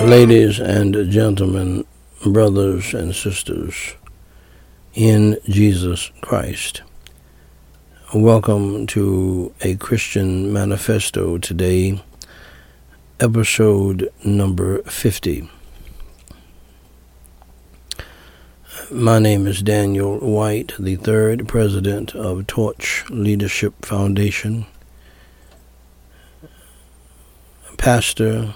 Ladies and gentlemen, brothers and sisters in Jesus Christ, welcome to A Christian Manifesto today, episode number 50. My name is Daniel White, the third president of Torch Leadership Foundation, pastor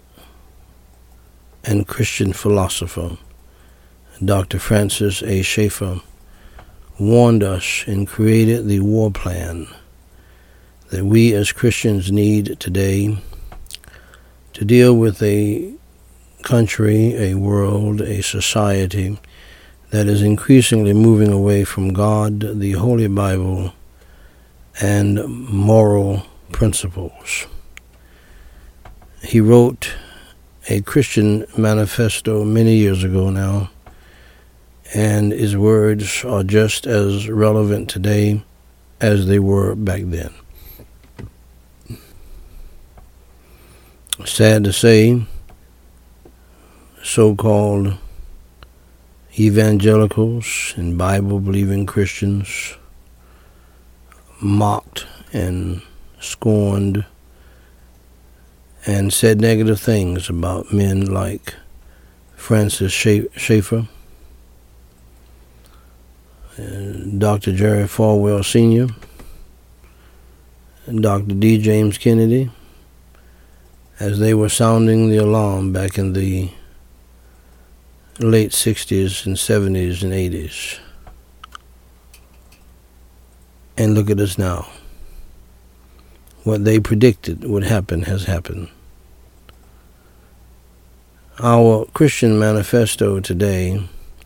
and Christian philosopher. Dr. Francis A. Schaeffer warned us and created the war plan that we as Christians need today to deal with a country, a world, a society that is increasingly moving away from God, the Holy Bible, and moral principles. He wrote A Christian Manifesto many years ago now, and his words are just as relevant today as they were back then. Sad to say, so-called evangelicals and Bible-believing Christians mocked and scorned and said negative things about men like Francis Schaeffer, Dr. Jerry Falwell Sr., and Dr. D. James Kennedy, as they were sounding the alarm back in the late 60s and 70s and 80s. And look at us now. What they predicted would happen has happened. Our Christian Manifesto today,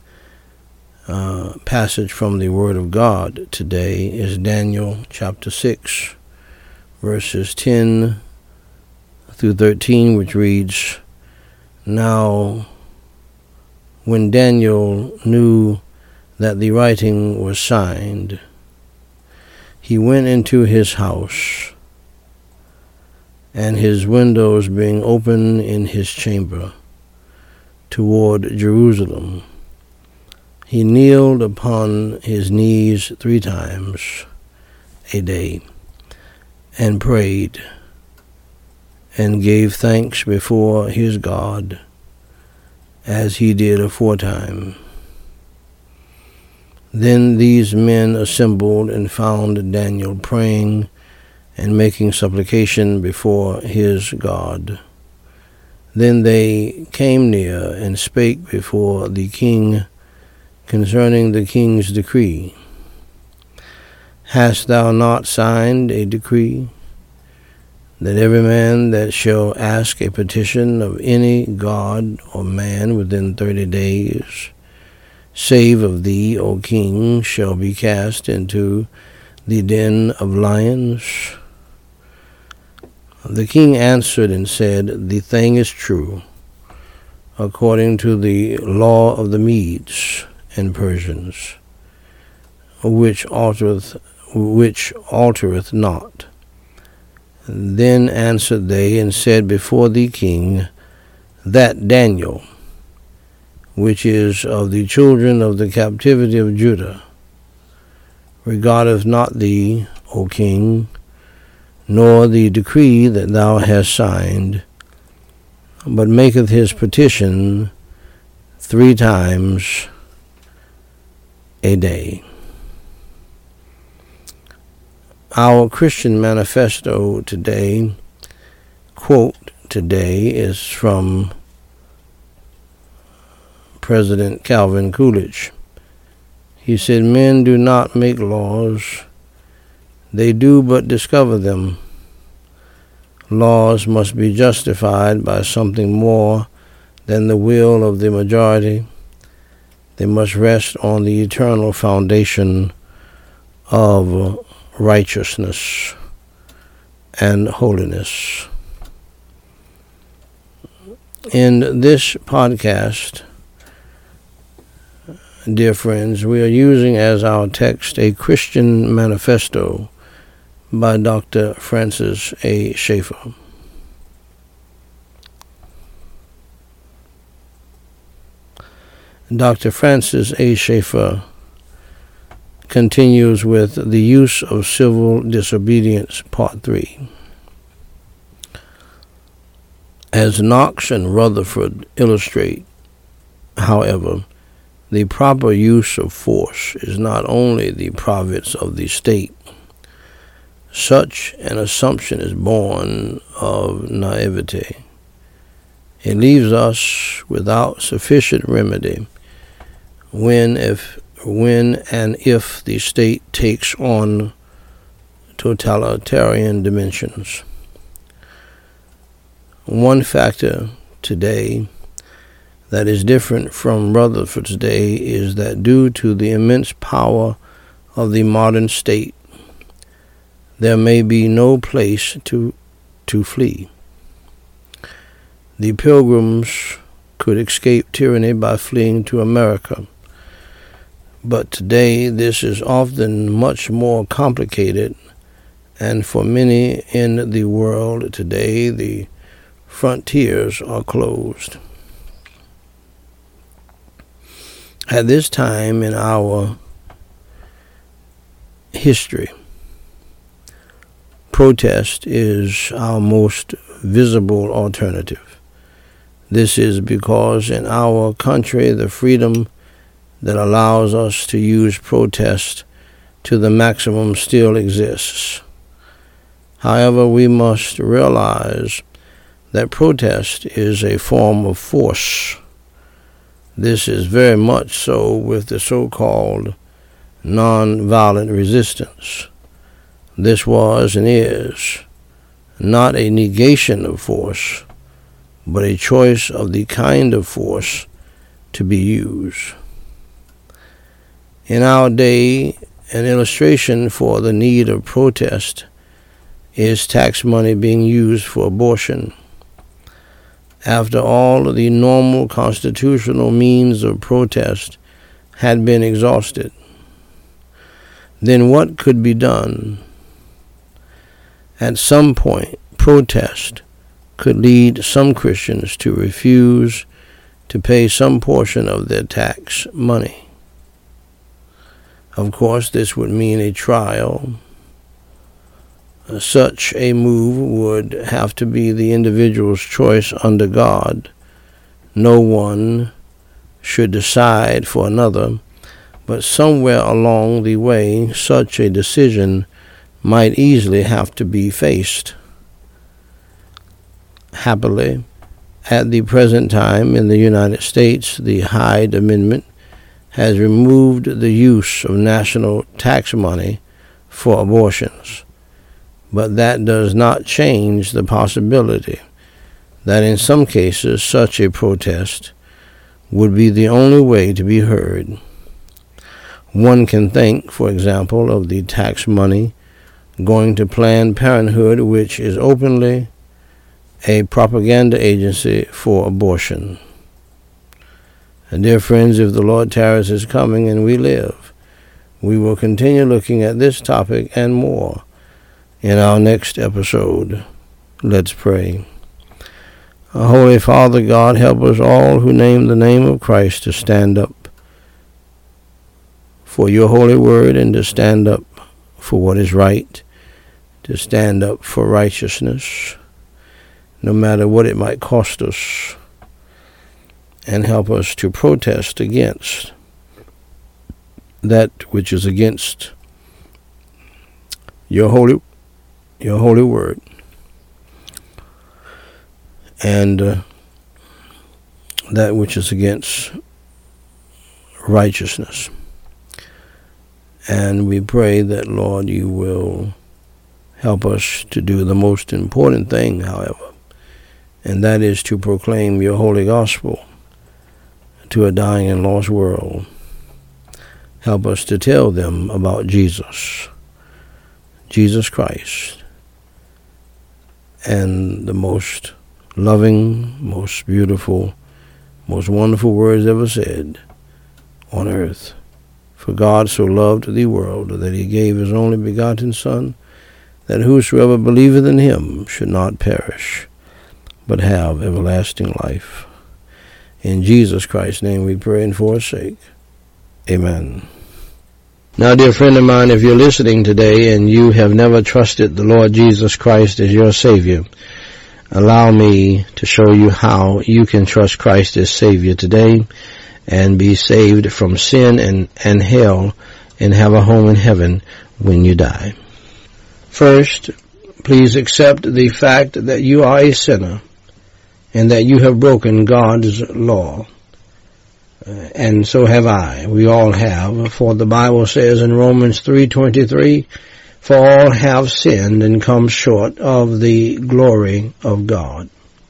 passage from the Word of God today, is Daniel chapter 6, verses 10 through 13, which reads, "Now, when Daniel knew that the writing was signed, he went into his house, and his windows being open in his chamber toward Jerusalem, he kneeled upon his knees 3 times a day, and prayed, and gave thanks before his God, as he did aforetime. Then these men assembled and found Daniel praying and making supplication before his God. Then they came near and spake before the king concerning the king's decree. Hast thou not signed a decree, that every man that shall ask a petition of any god or man within 30 days, save of thee, O king, shall be cast into the den of lions? The king answered and said, The thing is true, according to the law of the Medes and Persians, which altereth not. Then answered they and said before the king, that Daniel, which is of the children of the captivity of Judah, regardeth not thee, O king, nor the decree that thou hast signed, but maketh his petition 3 times a day." Our Christian Manifesto today, quote today, is from President Calvin Coolidge. He said, "Men do not make laws, they do but discover them. Laws must be justified by something more than the will of the majority. They must rest on the eternal foundation of righteousness and holiness." In this podcast, dear friends, we are using as our text A Christian Manifesto by Dr. Francis A. Schaeffer. Dr. Francis A. Schaeffer continues with the use of civil disobedience, Part 3. As Knox and Rutherford illustrate, however, the proper use of force is not only the province of the state. Such an assumption is born of naivete. It leaves us without sufficient remedy when and if the state takes on totalitarian dimensions. One factor today that is different from Rutherford's day is that due to the immense power of the modern state, there may be no place to flee. The Pilgrims could escape tyranny by fleeing to America. But today this is often much more complicated, and for many in the world today the frontiers are closed. At this time in our history, protest is our most visible alternative. This is because in our country the freedom that allows us to use protest to the maximum still exists. However, we must realize that protest is a form of force. This is very much so with the so-called nonviolent resistance. This was and is not a negation of force, but a choice of the kind of force to be used. In our day, an illustration for the need of protest is tax money being used for abortion. After all the normal constitutional means of protest had been exhausted, then what could be done? At some point, protest could lead some Christians to refuse to pay some portion of their tax money. Of course, this would mean a trial. Such a move would have to be the individual's choice under God. No one should decide for another, but somewhere along the way, such a decision might easily have to be faced. Happily, at the present time in the United States, the Hyde Amendment has removed the use of national tax money for abortions. But that does not change the possibility that in some cases such a protest would be the only way to be heard. One can think, for example, of the tax money going to Planned Parenthood, which is openly a propaganda agency for abortion. And dear friends, if the Lord tarries is coming and we live, we will continue looking at this topic and more in our next episode. Let's pray. Holy Father God, help us all who name the name of Christ to stand up for your holy word and to stand up for what is right, to stand up for righteousness, no matter what it might cost us, and help us to protest against that which is against your holy word, and that which is against righteousness. And we pray that, Lord, you will help us to do the most important thing, however, and that is to proclaim your holy gospel to a dying and lost world. Help us to tell them about Jesus Christ, and the most loving, most beautiful, most wonderful words ever said on earth. For God so loved the world that he gave his only begotten Son, that whosoever believeth in him should not perish, but have everlasting life. In Jesus Christ's name we pray and forsake. Amen. Now, dear friend of mine, if you're listening today and you have never trusted the Lord Jesus Christ as your Savior, allow me to show you how you can trust Christ as Savior today and be saved from sin and hell and have a home in heaven when you die. First, please accept the fact that you are a sinner and that you have broken God's law. And so have I. We all have. For the Bible says in Romans 3:23, for all have sinned and come short of the glory of God.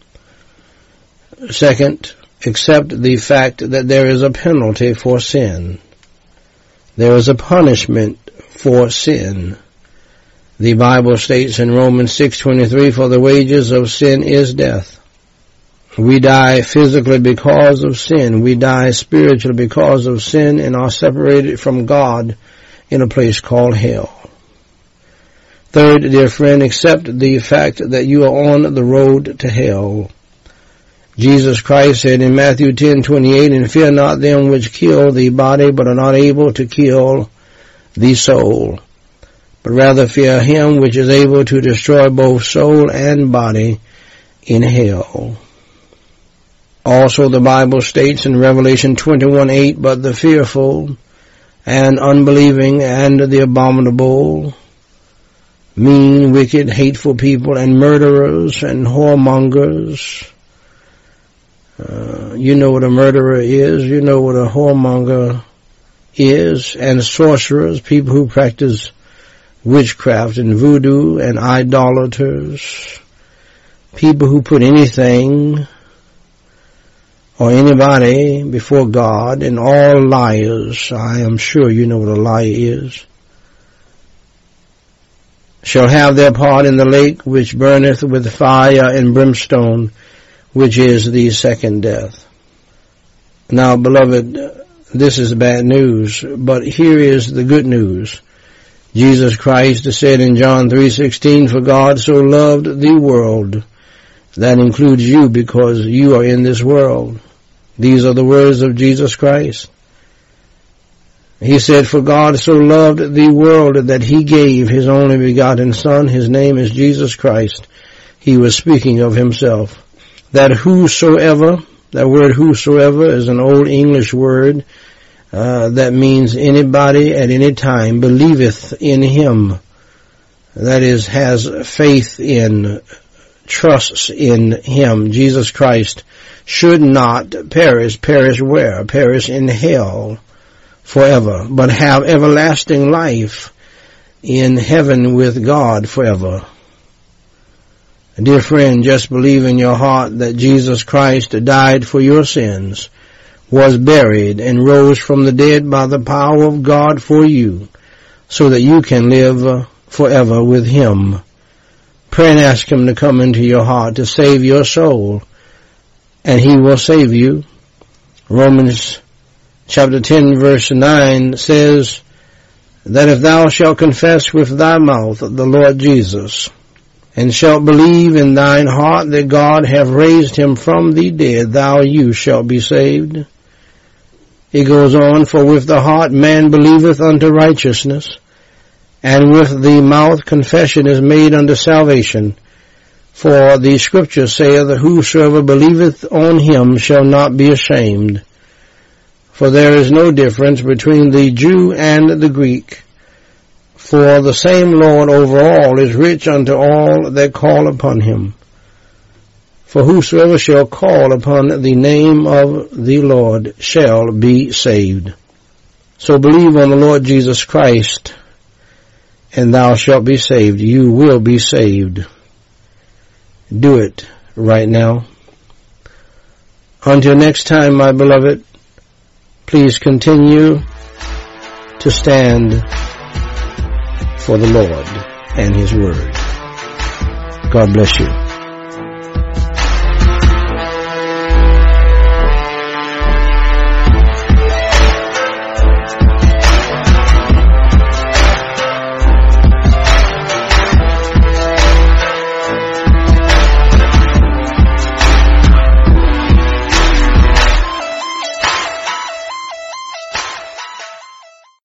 Second, accept the fact that there is a penalty for sin. There is a punishment for sin. The Bible states in Romans 6:23, for the wages of sin is death. We die physically because of sin. We die spiritually because of sin and are separated from God in a place called hell. Third, dear friend, accept the fact that you are on the road to hell. Jesus Christ said in Matthew 10:28, and fear not them which kill the body, but are not able to kill the soul, but rather fear him which is able to destroy both soul and body in hell. Also the Bible states in Revelation 21:8, but the fearful and unbelieving and the abominable, mean, wicked, hateful people and murderers and whoremongers. You know what a murderer is. You know what a whoremonger is. And sorcerers, people who practice witchcraft and voodoo, and idolaters, people who put anything or anybody before God, and all liars. I am sure you know what a liar is. Shall have their part in the lake which burneth with fire and brimstone, which is the second death. Now, beloved, this is bad news, but here is the good news. Jesus Christ said in John 3:16, for God so loved the world. That includes you because you are in this world. These are the words of Jesus Christ. He said, for God so loved the world that he gave his only begotten Son. His name is Jesus Christ. He was speaking of himself. That whosoever, that word whosoever is an old English word that means anybody at any time believeth in him. That is, has faith in, trusts in him, Jesus Christ, should not perish. Perish where? Perish in hell forever, but have everlasting life in heaven with God forever. Dear friend, just believe in your heart that Jesus Christ died for your sins, was buried, and rose from the dead by the power of God for you, so that you can live forever with him. Pray and ask him to come into your heart to save your soul, and he will save you. Romans chapter 10 verse 9 says that if thou shalt confess with thy mouth the Lord Jesus, and shalt believe in thine heart that God hath raised him from the dead, you shalt be saved. It goes on, for with the heart man believeth unto righteousness, and with the mouth confession is made unto salvation. For the Scripture saith, whosoever believeth on him shall not be ashamed. For there is no difference between the Jew and the Greek. For the same Lord over all is rich unto all that call upon him. For whosoever shall call upon the name of the Lord shall be saved. So believe on the Lord Jesus Christ, and thou shalt be saved. You will be saved. Do it right now. Until next time, my beloved, please continue to stand for the Lord and his word. God bless you.